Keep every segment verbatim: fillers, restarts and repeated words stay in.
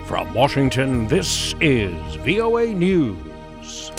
From Washington, this is V O A News.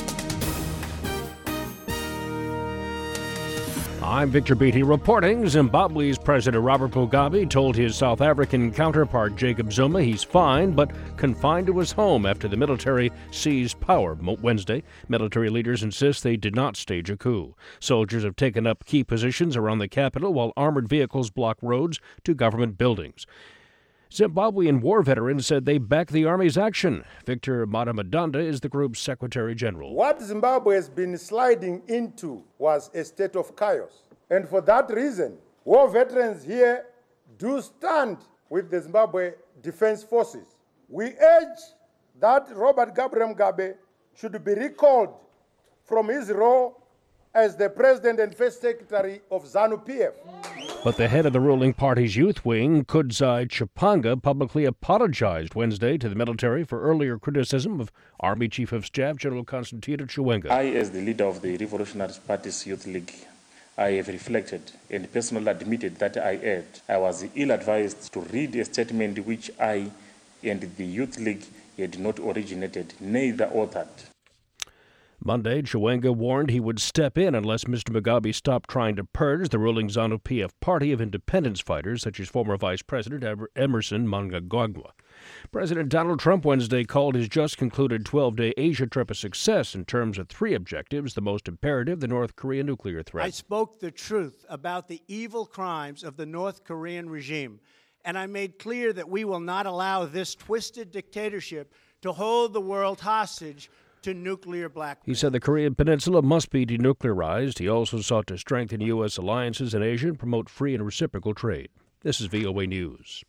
I'm Victor Beatty reporting. Zimbabwe's President Robert Mugabe told his South African counterpart Jacob Zuma he's fine but confined to his home after the military seized power Wednesday. Military leaders insist they did not stage a coup. Soldiers have taken up key positions around the capital while armored vehicles block roads to government buildings. Zimbabwean war veterans said they back the Army's action. Victor Madamadanda is the group's Secretary General. What Zimbabwe has been sliding into was a state of chaos. And for that reason, war veterans here do stand with the Zimbabwe Defense Forces. We urge that Robert Gabriel Mugabe should be recalled from his role as the President and First Secretary of ZANU-P F. But the head of the ruling party's youth wing, Kudzai Chipanga, publicly apologized Wednesday to the military for earlier criticism of Army Chief of Staff General Constantino Chiwenga. I, as the leader of the Revolutionary Party's Youth League, I have reflected and personally admitted that I erred. I was ill-advised to read a statement which I and the Youth League had not originated, neither authored. Monday, Chiwenga warned he would step in unless Mister Mugabe stopped trying to purge the ruling ZANU-P F party of independence fighters, such as former Vice President Emerson Mnangagwa. President Donald Trump Wednesday called his just-concluded twelve-day Asia trip a success in terms of three objectives, the most imperative, the North Korean nuclear threat. I spoke the truth about the evil crimes of the North Korean regime, and I made clear that we will not allow this twisted dictatorship to hold the world hostage to nuclear blackmail. He said the Korean peninsula must be denuclearized. He also sought to strengthen U S alliances in Asia and promote free and reciprocal trade. This is V O A News.